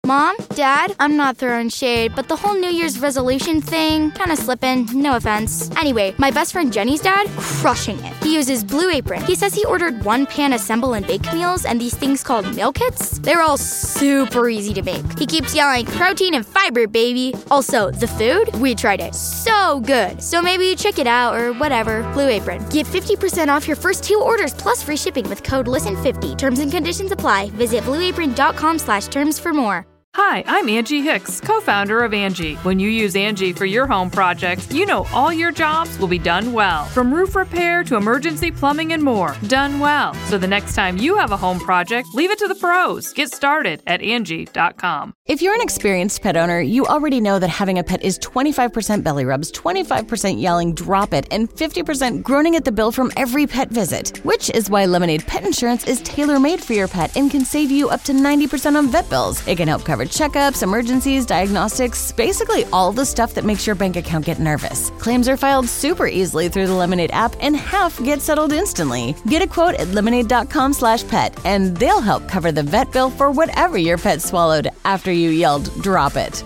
Mom, Dad, I'm not throwing shade, but the whole New Year's resolution thing, kinda slipping, no offense. Anyway, my best friend Jenny's dad, crushing it. He uses Blue Apron. He says he ordered 1-pan assemble and bake meals and these things called meal kits. They're all super easy to make. He keeps yelling, protein and fiber, baby. Also, the food, we tried it. So good. So maybe check it out or whatever. Blue Apron. Get 50% off your first 2 orders plus free shipping with code LISTEN50. Terms and conditions apply. Visit blueapron.com/terms for more. Hi, I'm Angie Hicks, co-founder of Angie. When you use Angie for your home projects, you know all your jobs will be done well. From roof repair to emergency plumbing and more. Done well. So the next time you have a home project, leave it to the pros. Get started at Angie.com. If you're an experienced pet owner, you already know that having a pet is 25% belly rubs, 25% yelling, drop it, and 50% groaning at the bill from every pet visit. Which is why Lemonade Pet Insurance is tailor-made for your pet and can save you up to 90% on vet bills. It can help cover checkups, emergencies, diagnostics, basically all the stuff that makes your bank account get nervous. Claims are filed super easily through the Lemonade app and half get settled instantly. Get a quote at lemonade.com/pet and they'll help cover the vet bill for whatever your pet swallowed after you yelled, drop it.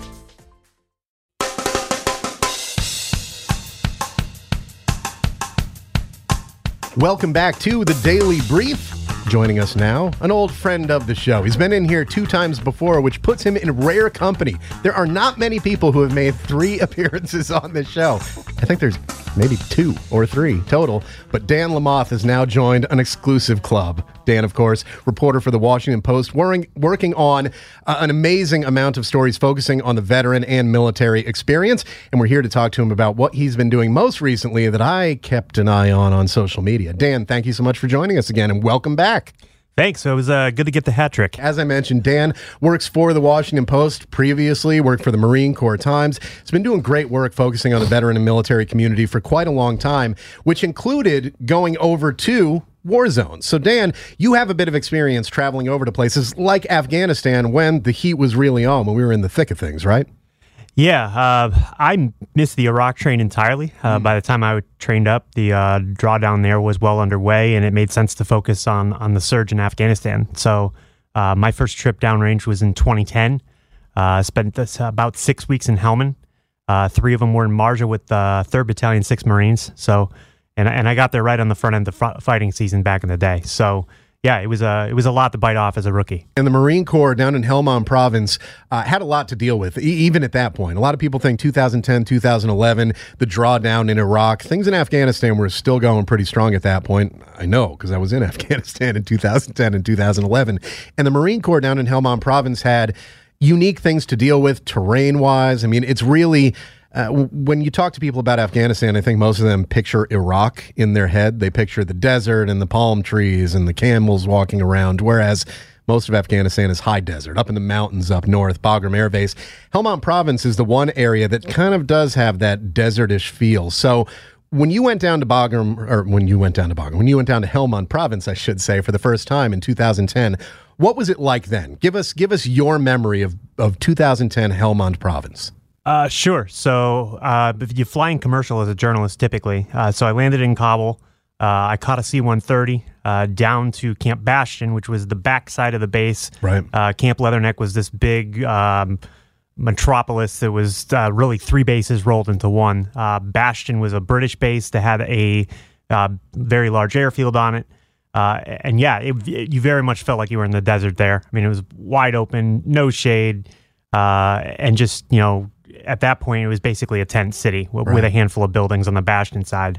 Welcome back to the Daily Brief. Joining us now, an old friend of the show. He's been in here 2 times before, which puts him in rare company. There are not many people who have made 3 appearances on this show. I think there's maybe 2 or 3 total, but Dan Lamothe has now joined an exclusive club. Dan, of course, reporter for the Washington Post, working on an amazing amount of stories focusing on the veteran and military experience, and we're here to talk to him about what he's been doing most recently that I kept an eye on social media. Dan, thank you so much for joining us again, and welcome back. Thanks. It was good to get the hat trick. As I mentioned, Dan works for the Washington Post, previously worked for the Marine Corps Times. He's been doing great work focusing on the veteran and military community for quite a long time, which included going over to war zones. So, Dan, you have a bit of experience traveling over to places like Afghanistan when the heat was really on, when we were in the thick of things, right? Yeah, I missed the Iraq train entirely. By the time I trained up, the drawdown there was well underway, and it made sense to focus on the surge in Afghanistan. So my first trip downrange was in 2010. Spent about 6 weeks in Helmand. 3 of them were in Marja with 3rd Battalion, 6th Marines. So, and I got there right on the front end of fighting season back in the day. So, yeah, it was a lot to bite off as a rookie. And the Marine Corps down in Helmand Province had a lot to deal with, even at that point. A lot of people think 2010, 2011, the drawdown in Iraq, things in Afghanistan were still going pretty strong at that point. I know, because I was in Afghanistan in 2010 and 2011. And the Marine Corps down in Helmand Province had unique things to deal with terrain-wise. I mean, it's really... when you talk to people about Afghanistan, I think most of them picture Iraq in their head. They picture the desert and the palm trees and the camels walking around, whereas most of Afghanistan is high desert, up in the mountains up north, Bagram Air Base. Helmand Province is the one area that kind of does have that desertish feel. So when you went down to when you went down to Helmand Province, I should say, for the first time in 2010, what was it like then? Give us your memory of 2010 Helmand Province. Sure. So you fly in commercial as a journalist typically. So I landed in Kabul. I caught a C-130 down to Camp Bastion, which was the backside of the base. Right. Camp Leatherneck was this big metropolis that was really 3 bases rolled into one. Bastion was a British base that had a very large airfield on it. And yeah, you very much felt like you were in the desert there. I mean, it was wide open, no shade, and just, at that point, it was basically a tent city with a handful of buildings on the Bastion side.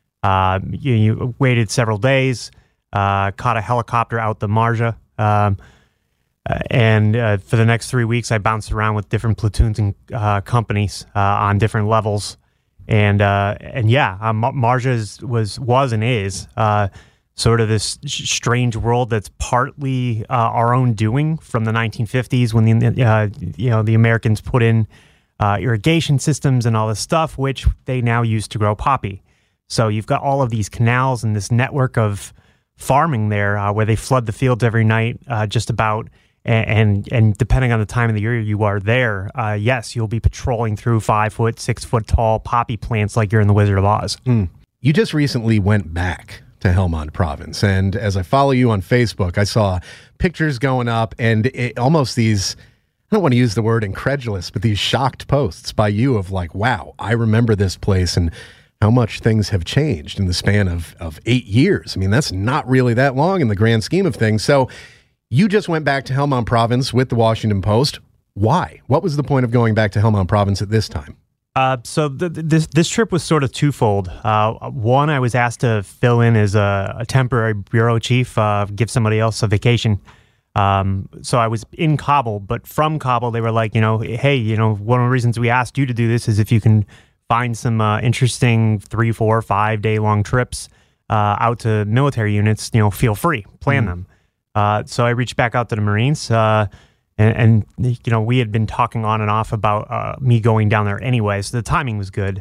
You waited several days, caught a helicopter out the Marja, and for the next 3 weeks, I bounced around with different platoons and companies on different levels. And yeah, Marja was and is sort of this strange world that's partly our own doing from the 1950s when the Americans put in irrigation systems and all this stuff, which they now use to grow poppy. So you've got all of these canals and this network of farming there where they flood the fields every night just about. And depending on the time of the year you are there, yes, you'll be patrolling through 5-foot, 6-foot tall poppy plants like you're in the Wizard of Oz. You just recently went back to Helmand Province, and as I follow you on Facebook, I saw pictures going up and almost these... I don't want to use the word incredulous, but these shocked posts by you of like, wow, I remember this place and how much things have changed in the span of 8 years. I mean, that's not really that long in the grand scheme of things. So you just went back to Helmand Province with the Washington Post. Why? What was the point of going back to Helmand Province at this time? So this trip was sort of twofold. One, I was asked to fill in as a temporary bureau chief, give somebody else a vacation. So I was in Kabul, but from Kabul, they were like, hey, one of the reasons we asked you to do this is if you can find some interesting 3, 4, 5 day long trips out to military units, feel free, plan them. So I reached back out to the Marines, and we had been talking on and off about me going down there anyway, so the timing was good.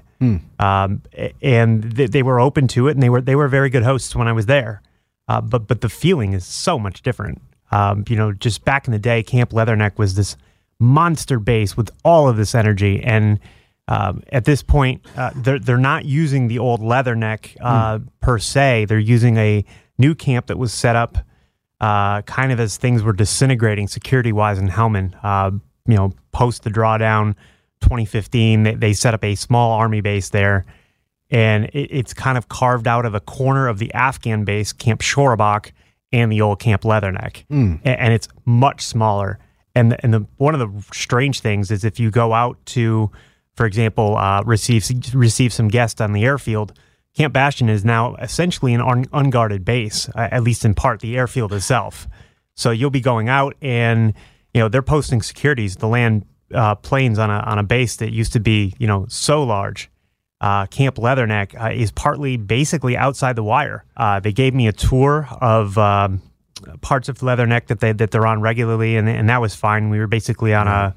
And they were open to it, and they were very good hosts when I was there. But the feeling is so much different. Just back in the day, Camp Leatherneck was this monster base with all of this energy, and at this point, they're not using the old Leatherneck per se. They're using a new camp that was set up kind of as things were disintegrating security-wise in Helmand. Post the drawdown 2015, they set up a small army base there, and it's kind of carved out of a corner of the Afghan base, Camp Shorabak, and the old Camp Leatherneck. And it's much smaller. And one of the strange things is if you go out to, for example, receive some guests on the airfield, Camp Bastion is now essentially an unguarded base, at least in part, the airfield itself. So you'll be going out and, they're posting securities, the land planes on a base that used to be, so large. Camp Leatherneck is partly basically outside the wire. They gave me a tour of parts of Leatherneck that they're on regularly, and that was fine. We were basically on a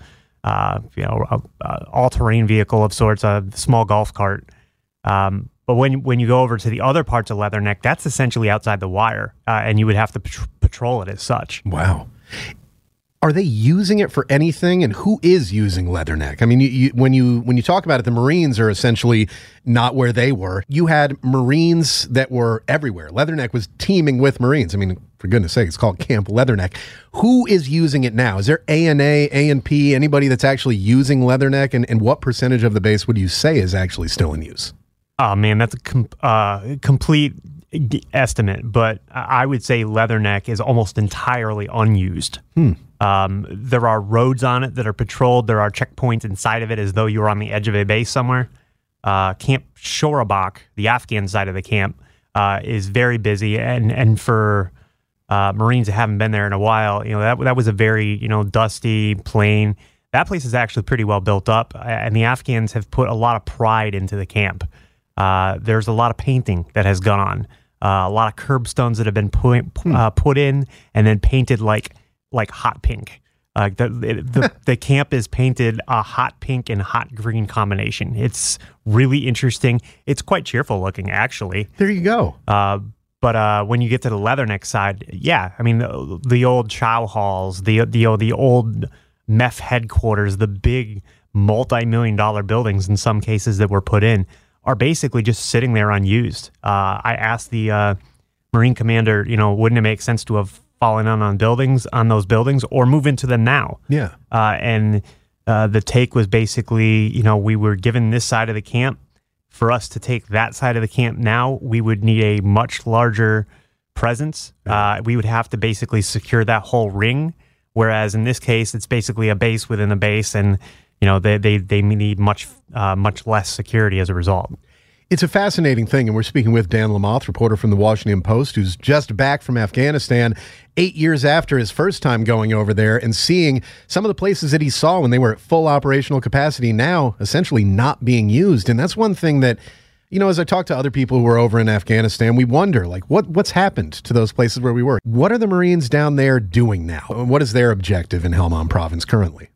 all-terrain vehicle of sorts, a small golf cart. But when you go over to the other parts of Leatherneck, that's essentially outside the wire, and you would have to patrol it as such. Wow. Are they using it for anything? And who is using Leatherneck? I mean, when you talk about it, the Marines are essentially not where they were. You had Marines that were everywhere. Leatherneck was teaming with Marines. I mean, for goodness sake, it's called Camp Leatherneck. Who is using it now? Is there ANA, ANP, anybody that's actually using Leatherneck? And what percentage of the base would you say is actually still in use? Oh, man, that's a complete estimate, but I would say Leatherneck is almost entirely unused. There are roads on it that are patrolled. There are checkpoints inside of it as though you were on the edge of a base somewhere. Camp Shorabak, the Afghan side of the camp, is very busy, and for Marines that haven't been there in a while, that was a very dusty, plain. That place is actually pretty well built up, and the Afghans have put a lot of pride into the camp. There's a lot of painting that has gone on, a lot of curbstones that have been put in and then painted like hot pink. The camp is painted a hot pink and hot green combination. It's really interesting. It's quite cheerful looking, actually. There you go. But when you get to the Leatherneck side, yeah, I mean the old chow halls, the old MEF headquarters, the big multi-million-dollar buildings in some cases that were put in are basically just sitting there unused. I asked the Marine commander, wouldn't it make sense to have fallen on those buildings or move into them now? Yeah. And the take was basically, we were given this side of the camp. For us to take that side of the camp now, we would need a much larger presence. We would have to basically secure that whole ring, whereas in this case, it's basically a base within a base, and they need much less security as a result. It's a fascinating thing, and we're speaking with Dan Lamothe, reporter from the Washington Post, who's just back from Afghanistan 8 years after his first time going over there and seeing some of the places that he saw when they were at full operational capacity now essentially not being used. And that's one thing that, as I talk to other people who are over in Afghanistan, we wonder, what's happened to those places where we were? What are the Marines down there doing now? What is their objective in Helmand Province currently?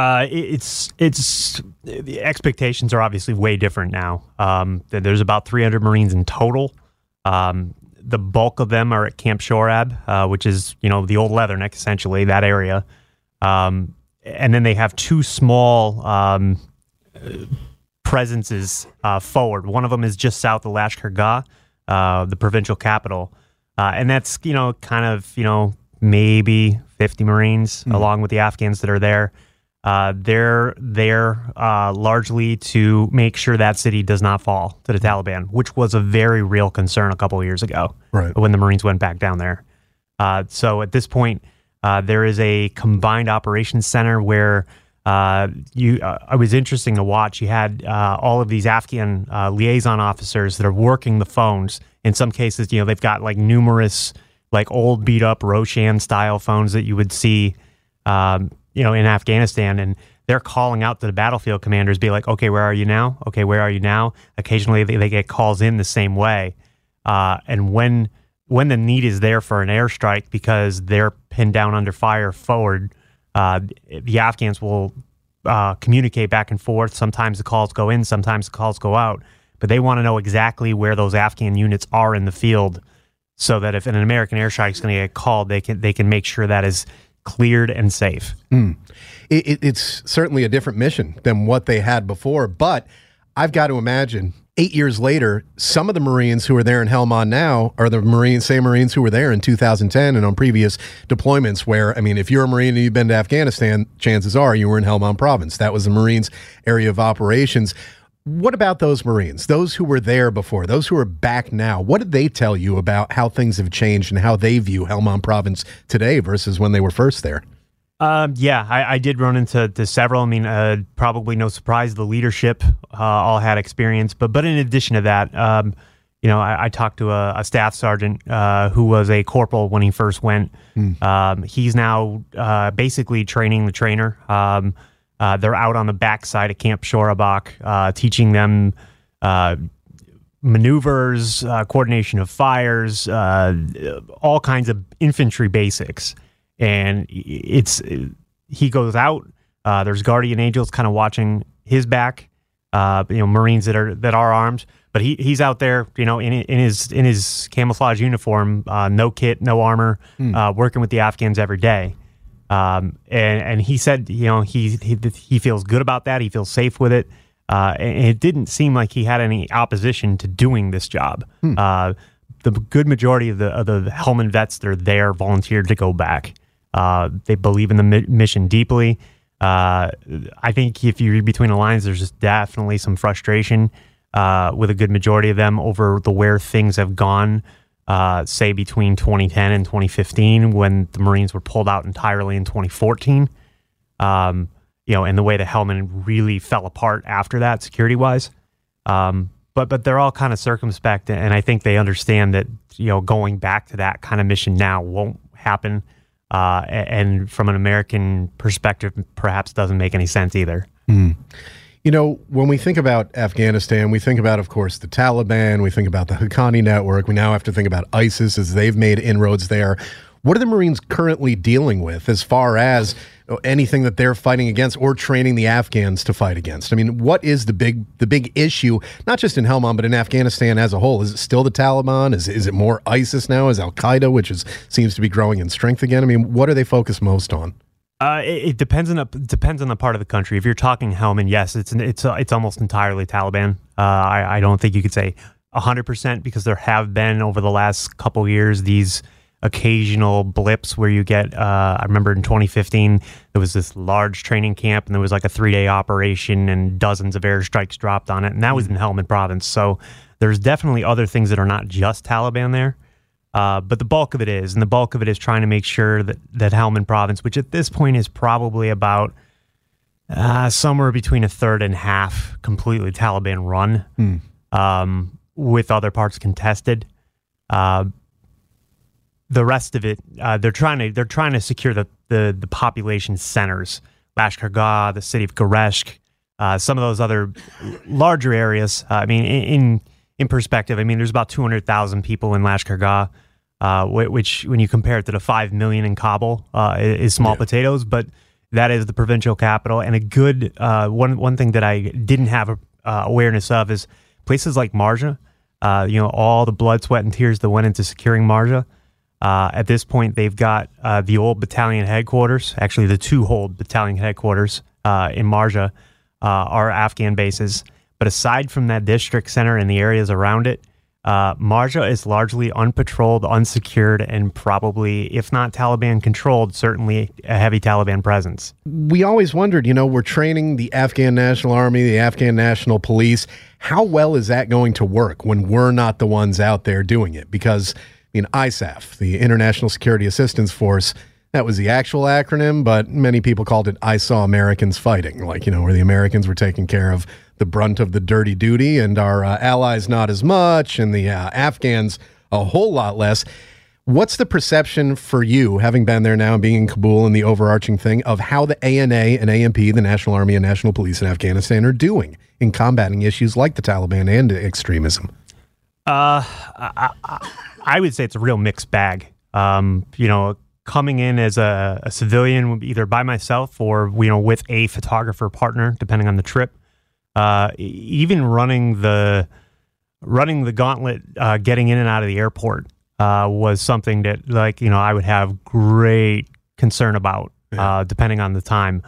The expectations are obviously way different now. There's about 300 Marines in total. The bulk of them are at Camp Shorab, which is, the old Leatherneck, essentially, that area. And then they have two small presences forward. One of them is just south of Lashkar Gah, the provincial capital. And that's, maybe 50 Marines along with the Afghans that are there. They're there largely to make sure that city does not fall to the Taliban, which was a very real concern a couple of years ago when the Marines went back down there. So at this point, there is a combined operations center where it was interesting to watch. You had all of these Afghan liaison officers that are working the phones. In some cases, they've got like numerous like old beat up Roshan style phones that you would see, in Afghanistan, and they're calling out to the battlefield commanders, be like, okay, where are you now? Okay, where are you now? Occasionally they get calls in the same way. And when the need is there for an airstrike because they're pinned down under fire forward, the Afghans will communicate back and forth. Sometimes the calls go in, sometimes the calls go out, but they want to know exactly where those Afghan units are in the field so that if an American airstrike is going to get called, they can make sure that is cleared and safe. It's certainly a different mission than what they had before, but I've got to imagine 8 years later, some of the Marines who are there in Helmand now are the same Marines who were there in 2010 and on previous deployments where, I mean, if you're a Marine and you've been to Afghanistan, chances are you were in Helmand province. That was the Marines' area of operations. What about those Marines, those who were there before, those who are back now? What did they tell you about how things have changed and how they view Helmand province today versus when they were first there? I did run into several. I mean, probably no surprise, the leadership all had experience. But in addition to that, I talked to a staff sergeant who was a corporal when he first went. He's now basically training the trainer. They're out on the backside of Camp Shorabak, teaching them maneuvers, coordination of fires, all kinds of infantry basics. And he goes out. There's guardian angels kind of watching his back. Marines that are armed, but he's out there, in his camouflage uniform, no kit, no armor, working with the Afghans every day. And he said, he feels good about that. He feels safe with it. And it didn't seem like he had any opposition to doing this job. The good majority of the Helmand vets that are there volunteered to go back. They believe in the mission deeply. I think if you read between the lines, there's just definitely some frustration with a good majority of them over where things have gone, say between 2010 and 2015 when the Marines were pulled out entirely in 2014. And the way the Helmand really fell apart after that security-wise. But they're all kind of circumspect, and I think they understand that, going back to that kind of mission now won't happen. And from an American perspective, perhaps doesn't make any sense either. When we think about Afghanistan, we think about, of course, the Taliban, we think about the Haqqani network, we now have to think about ISIS as they've made inroads there. What are the Marines currently dealing with as far as anything that they're fighting against or training the Afghans to fight against? I mean, what is the big issue, not just in Helmand, but in Afghanistan as a whole? Is it still the Taliban? Is it more ISIS now? Is Al-Qaeda, which seems to be growing in strength again? I mean, what are they focused most on? It depends on the part of the country. If you're talking Helmand, yes, it's almost entirely Taliban. I don't think you could say 100% because there have been over the last couple of years these occasional blips where you get, I remember in 2015, there was this large training camp and there was like a 3-day operation and dozens of airstrikes dropped on it. And that was in Helmand province. So there's definitely other things that are not just Taliban there. But the bulk of it is, and the bulk of it is trying to make sure that Helmand province, which at this point is probably about somewhere between a third and half completely Taliban run, with other parts contested. The rest of it, they're trying to secure the population centers, Lashkar Gah, the city of Gereshk, some of those other larger areas. I mean, in perspective, I mean, there's about 200,000 people in Lashkar Gah, which when you compare it to the 5 million in Kabul, is small potatoes, but that is the provincial capital. And a good one thing that I didn't have awareness of is places like Marja. All the blood, sweat, and tears that went into securing Marja. At this point, they've got the old battalion headquarters. Actually, the two old battalion headquarters in Marja are Afghan bases. But aside from that district center and the areas around it, Marja is largely unpatrolled, unsecured, and probably, if not Taliban controlled, certainly a heavy Taliban presence. We always wondered, we're training the Afghan National Army, the Afghan National Police. How well is that going to work when we're not the ones out there doing it? Because, ISAF, the International Security Assistance Force, that was the actual acronym, but many people called it I Saw Americans Fighting, where the Americans were taking care of the brunt of the dirty duty and our allies not as much, and the Afghans a whole lot less. What's the perception for you, having been there now and being in Kabul and the overarching thing, of how the ANA and AMP, the National Army and National Police in Afghanistan, are doing in combating issues like the Taliban and extremism? I would say it's a real mixed bag. Coming in as a civilian, either by myself or with a photographer partner, depending on the trip. Even running the gauntlet, getting in and out of the airport was something that, I would have great concern about, depending on the time.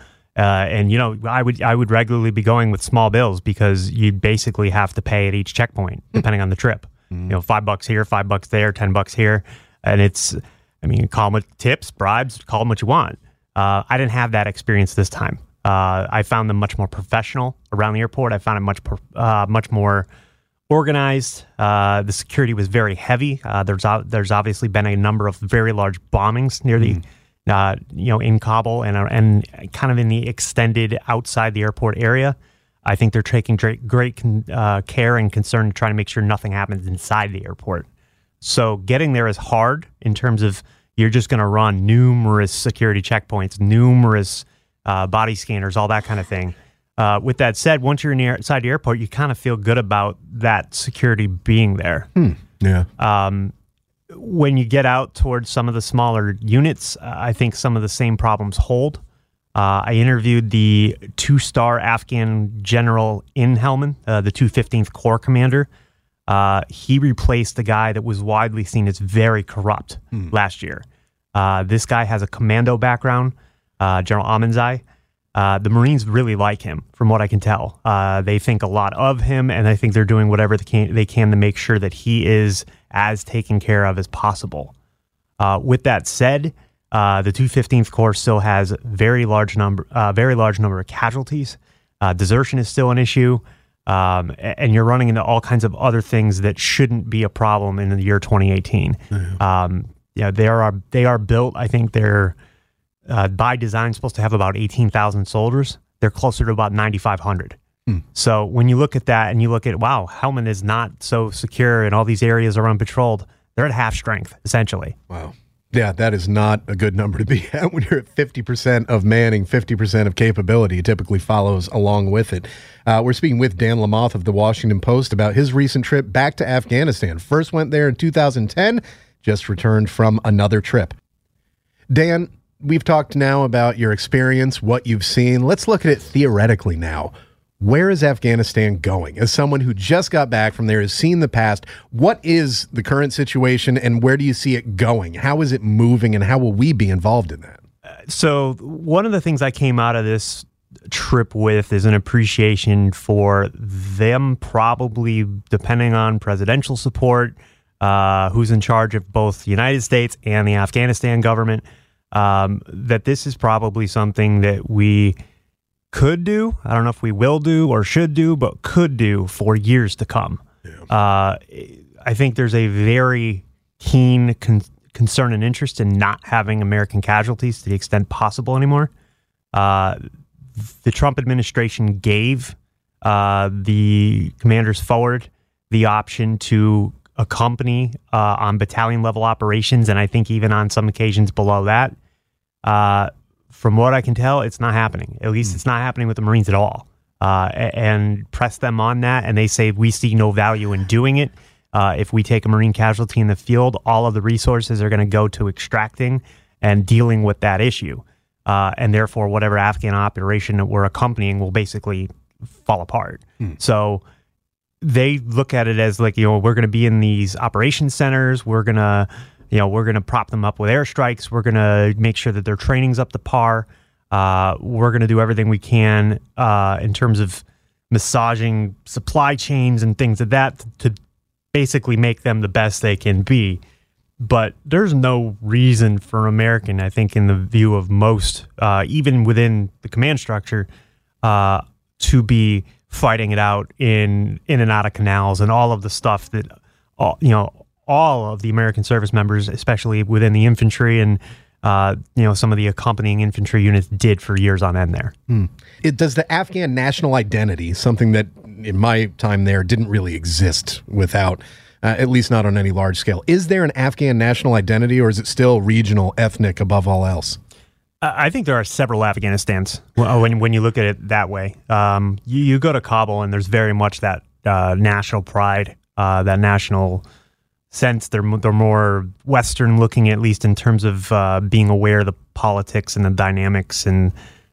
I would regularly be going with small bills because you basically have to pay at each checkpoint, depending on the trip. $5 here, $5 there, $10 here, and it's. Call them tips, bribes, call them what you want. I didn't have that experience this time. I found them much more professional around the airport. I found it much more organized. The security was very heavy. There's obviously been a number of very large bombings near the, in Kabul and kind of in the extended outside the airport area. I think they're taking great care and concern to try to make sure nothing happens inside the airport. So getting there is hard in terms of you're just going to run numerous security checkpoints, numerous body scanners, all that kind of thing. With that said, once you're inside the airport, you kind of feel good about that security being there. Yeah. When you get out towards some of the smaller units, I think some of the same problems hold. I interviewed the 2-star Afghan general in Helmand, the 215th Corps commander. He replaced the guy that was widely seen as very corrupt last year. This guy has a commando background, General Amendzai. The Marines really like him, from what I can tell. They think a lot of him, and I think they're doing whatever they can to make sure that he is as taken care of as possible. With that said, the 215th Corps still has very large number of casualties. Desertion is still an issue. And you're running into all kinds of other things that shouldn't be a problem in the year 2018. They are built. I think they're by design supposed to have about 18,000 soldiers. They're closer to about 9,500. So when you look at that and you look at, Helmand is not so secure and all these areas are unpatrolled, they're at half strength, essentially. Wow. Yeah, that is not a good number to be at when you're at 50% of manning, 50% of capability. It typically follows along with it. We're speaking with Dan Lamothe of the Washington Post about his recent trip back to Afghanistan. First went there in 2010, just returned from another trip. Dan, we've talked now about your experience, what you've seen. Let's look at it theoretically now. Where is Afghanistan going? As someone who just got back from there, has seen the past, what is the current situation and where do you see it going? How is it moving and how will we be involved in that? So one of the things I came out of this trip with is an appreciation for them probably, depending on presidential support, who's in charge of both the United States and the Afghanistan government, that this is probably something that we could do. I don't know if we will do or should do, but could do for years to come. Yeah. I think there's a very keen concern and interest in not having American casualties to the extent possible anymore. The Trump administration gave the commanders forward the option to accompany on battalion level operations, and I think even on some occasions below that. From what I can tell, it's not happening. At least it's not happening with the Marines at all. And press them on that, and they say we see no value in doing it. If we take a Marine casualty in the field, all of the resources are going to go to extracting and dealing with that issue. And therefore, whatever Afghan operation that we're accompanying will basically fall apart. So they look at it as we're going to be in these operation centers. We're going to prop them up with airstrikes. We're going to make sure that their training's up to par. We're going to do everything we can in terms of massaging supply chains and things of that to basically make them the best they can be. But there's no reason for an American, I think, in the view of most, even within the command structure, to be fighting it out in and out of canals and all of the stuff that, all of the American service members, especially within the infantry and some of the accompanying infantry units, did for years on end there. Does the Afghan national identity, something that in my time there didn't really exist without, at least not on any large scale, is there an Afghan national identity, or is it still regional, ethnic above all else? I think there are several Afghanistans when you look at it that way. You go to Kabul and there's very much that national pride, that national sense. They're more Western looking, at least in terms of being aware of the politics and the dynamics and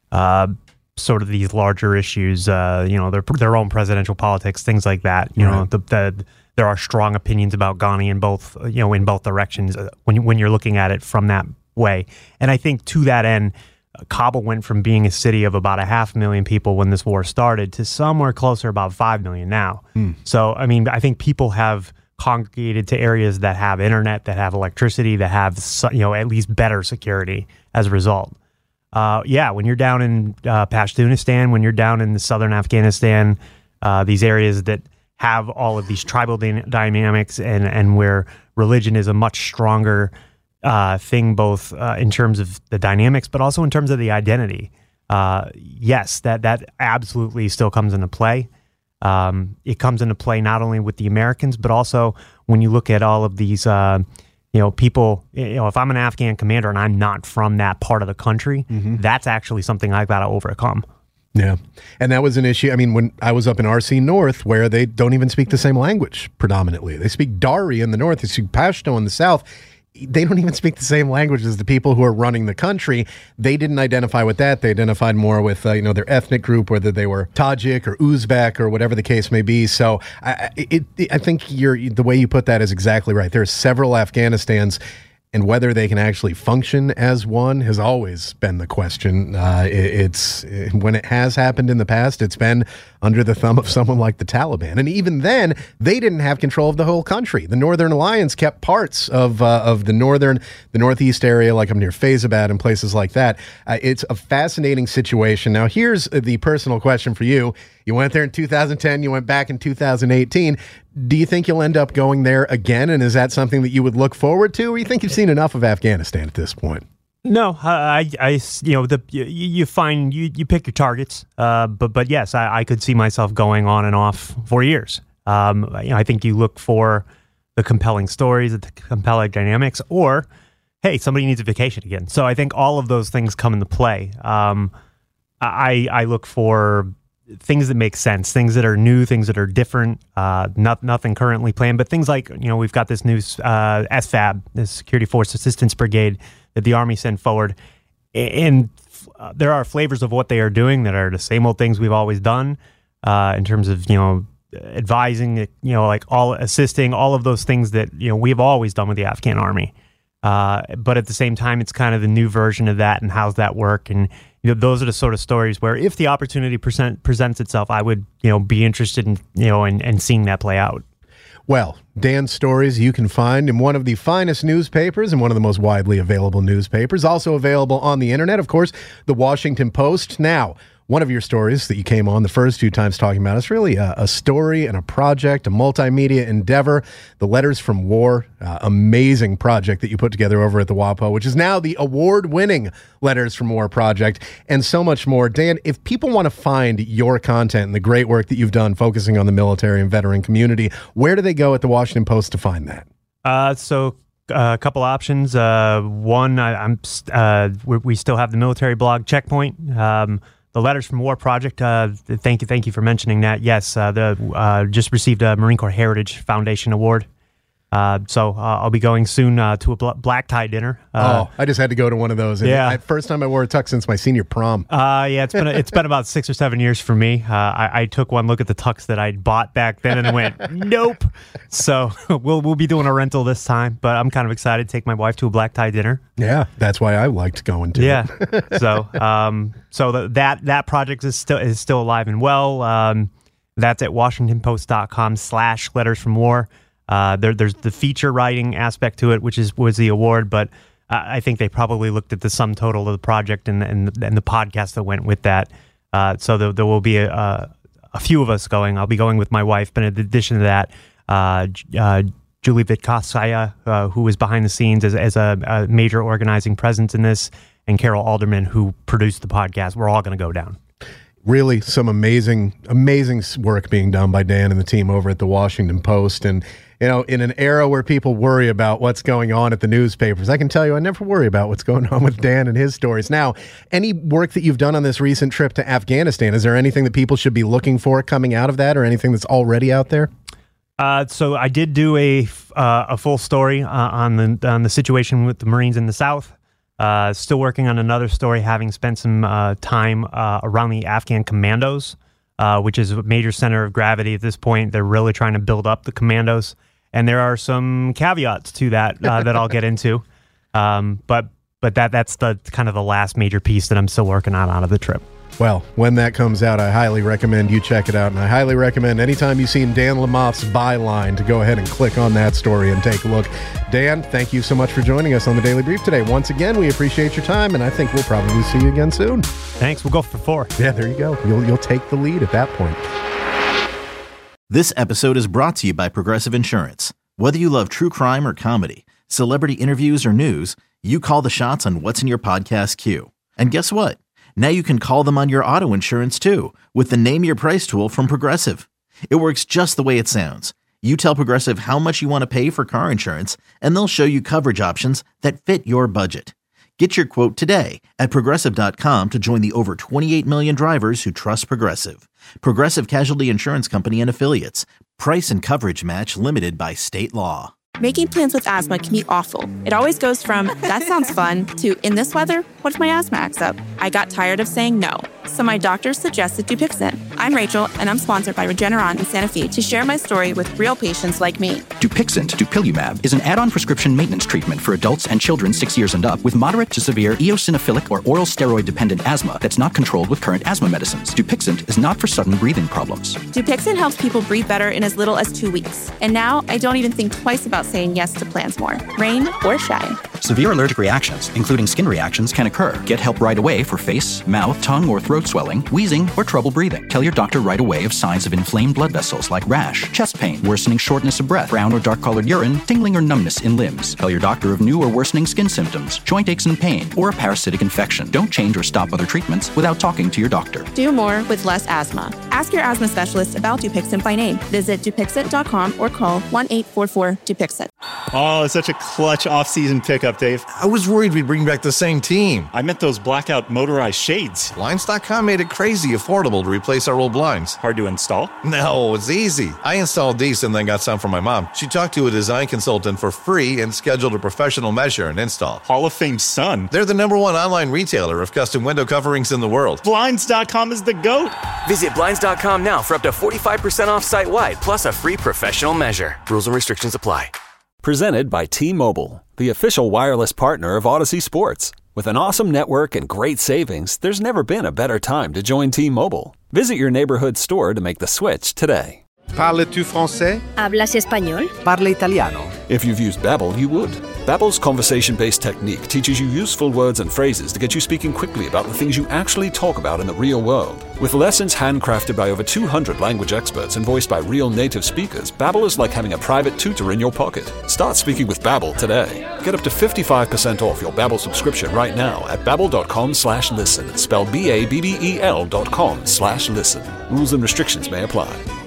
sort of these larger issues, their own presidential politics, things like that. There are strong opinions about Ghani in both directions when you're looking at it from that way. And I think to that end, Kabul went from being a city of about 500,000 people when this war started to somewhere closer about 5 million now. So, I think people have congregated to areas that have internet, that have electricity, that have, at least better security as a result. When you're down in Pashtunistan, when you're down in the southern Afghanistan, these areas that have all of these tribal dynamics and where religion is a much stronger thing, both in terms of the dynamics, but also in terms of the identity. Yes, that absolutely still comes into play. It comes into play not only with the Americans, but also when you look at all of these people, if I'm an Afghan commander and I'm not from that part of the country, that's actually something I've got to overcome. Yeah. And that was an issue. When I was up in RC North, where they don't even speak the same language predominantly. They speak Dari in the north, they speak Pashto in the south. They don't even speak the same language as the people who are running the country. They didn't identify with that. They identified more with, their ethnic group, whether they were Tajik or Uzbek or whatever the case may be. So I think the way you put that is exactly right. There are several Afghanistans, and whether they can actually function as one has always been the question. When it has happened in the past, it's been under the thumb of someone like the Taliban. And even then, they didn't have control of the whole country. The Northern Alliance kept parts of the northeast area, like up near Faizabad and places like that. It's a fascinating situation. Now, here's the personal question for you. You went there in 2010, you went back in 2018. Do you think you'll end up going there again? And is that something that you would look forward to? Or you think you've seen enough of Afghanistan at this point? No, you find you pick your targets, but yes, I could see myself going on and off for years. I think you look for the compelling stories, the compelling dynamics, or hey, somebody needs a vacation again. So I think all of those things come into play. I look for things that make sense, things that are new, things that are different, nothing currently planned, but things like, we've got this new SFAB, this Security Force Assistance Brigade that the Army sent forward. And there are flavors of what they are doing that are the same old things we've always done in terms of, advising, like all assisting, all of those things that, we've always done with the Afghan Army. But at the same time, it's kind of the new version of that, and how's that work? And those are the sort of stories where if the opportunity presents itself, I would be interested in and seeing that play out. Well, Dan's stories you can find in one of the finest newspapers and one of the most widely available newspapers, also available on the internet, of course, the Washington Post. Now, one of your stories that you came on the first few times talking about is really a story and a project, a multimedia endeavor, the Letters from War, amazing project that you put together over at the WAPO, which is now the award-winning Letters from War project, and so much more. Dan, if people want to find your content and the great work that you've done focusing on the military and veteran community, where do they go at the Washington Post to find that? A couple options. One, we still have the military blog Checkpoint. The Letters from War project, thank you for mentioning that. Yes, just received a Marine Corps Heritage Foundation Award. So I'll be going soon to a black tie dinner. I just had to go to one of those. And first time I wore a tux since my senior prom. It's been about 6 or 7 years for me. I took one look at the tux that I'd bought back then and went, nope. So we'll be doing a rental this time, but I'm kind of excited to take my wife to a black tie dinner. Yeah, that's why I liked going to. Yeah. So that project is still alive and well. That's at WashingtonPost.com/Letters from War. There's the feature writing aspect to it, which was the award, but I think they probably looked at the sum total of the project and the podcast that went with that. So there will be a few of us going. I'll be going with my wife, but in addition to that, Julie Vitkasaya, who was behind the scenes as a major organizing presence in this, and Carol Alderman, who produced the podcast. We're all going to go down. Really some amazing work being done by Dan and the team over at the Washington Post. And, you know, in an era where people worry about what's going on at the newspapers, I can tell you I never worry about what's going on with Dan and his stories. Now, any work that you've done on this recent trip to Afghanistan, is there anything that people should be looking for coming out of that, or anything that's already out there? So I did do a full story on the situation with the Marines in the South. Still working on another story, having spent some time around the Afghan commandos, which is a major center of gravity at this point. They're really trying to build up the commandos, and there are some caveats to that that I'll get into. But that's the kind of the last major piece that I'm still working on out of the trip. Well, when that comes out, I highly recommend you check it out, and I highly recommend anytime you've seen Dan Lamoff's byline to go ahead and click on that story and take a look. Dan, thank you so much for joining us on the Daily Brief today. Once again, we appreciate your time, and I think we'll probably see you again soon. Thanks. We'll go for 4. Yeah, there you go. You'll take the lead at that point. This episode is brought to you by Progressive Insurance. Whether you love true crime or comedy, celebrity interviews or news, you call the shots on what's in your podcast queue. And guess what? Now you can call them on your auto insurance too with the Name Your Price tool from Progressive. It works just the way it sounds. You tell Progressive how much you want to pay for car insurance, and they'll show you coverage options that fit your budget. Get your quote today at Progressive.com to join the over 28 million drivers who trust Progressive. Progressive Casualty Insurance Company and Affiliates. Price and coverage match limited by state law. Making plans with asthma can be awful. It always goes from, that sounds fun, to, in this weather, what if my asthma acts up? I got tired of saying no, so my doctor suggested Dupixent. I'm Rachel, and I'm sponsored by Regeneron in Santa Fe to share my story with real patients like me. Dupixent, dupilumab, is an add-on prescription maintenance treatment for adults and children 6 years and up with moderate to severe eosinophilic or oral steroid-dependent asthma that's not controlled with current asthma medicines. Dupixent is not for sudden breathing problems. Dupixent helps people breathe better in as little as 2 weeks. And now, I don't even think twice about saying yes to plans more, rain or shine. Severe allergic reactions, including skin reactions, can occur. Get help right away for face, mouth, tongue, or throat swelling, wheezing, or trouble breathing. Tell your doctor right away of signs of inflamed blood vessels like rash, chest pain, worsening shortness of breath, brown or dark-colored urine, tingling or numbness in limbs. Tell your doctor of new or worsening skin symptoms, joint aches and pain, or a parasitic infection. Don't change or stop other treatments without talking to your doctor. Do more with less asthma. Ask your asthma specialist about Dupixent by name. Visit Dupixent.com or call 1-844-DUPIXENT. Oh, it's such a clutch off-season pickup, Dave. I was worried we'd bring back the same team. I meant those blackout motorized shades. Blinds.com made it crazy affordable to replace our old blinds. Hard to install? No, it's easy. I installed these and then got some for my mom. She talked to a design consultant for free and scheduled a professional measure and install. Hall of Fame son. They're the #1 online retailer of custom window coverings in the world. Blinds.com is the GOAT. Visit Blinds.com now for up to 45% off site-wide, plus a free professional measure. Rules and restrictions apply. Presented by T-Mobile, the official wireless partner of Odyssey Sports. With an awesome network and great savings, there's never been a better time to join T-Mobile. Visit your neighborhood store to make the switch today. Parles-tu français? ¿Hablas español? Parle italiano. If you've used Babbel, you would. Babbel's conversation-based technique teaches you useful words and phrases to get you speaking quickly about the things you actually talk about in the real world. With lessons handcrafted by over 200 language experts and voiced by real native speakers, Babbel is like having a private tutor in your pocket. Start speaking with Babbel today. Get up to 55% off your Babbel subscription right now at babbel.com/listen. Spelled BABBEL.com/listen. Rules and restrictions may apply.